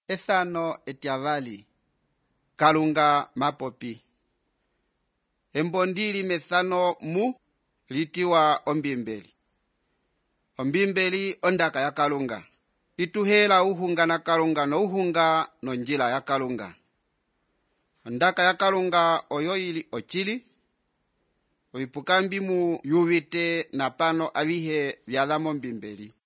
Ethano etyavali. Kalunga mapopi. Embondili methano mu litiwa ombimbeli. Ombimbeli ondaka ya kalunga. Ituhela uhunga na kalunga no uhunga no njila ya kalunga. Ondaka ya kalunga oyo ili ochili. Oipukambi mu yuvite na pano avihe vyadha mombimbeli.